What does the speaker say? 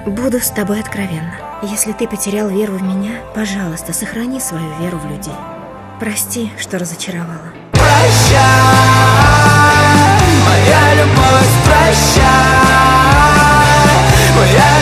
Буду с тобой откровенна. Если ты потерял веру в меня, пожалуйста, сохрани свою веру в людей. Прости, что разочаровала. Прощай, моя любовь, прощай, моя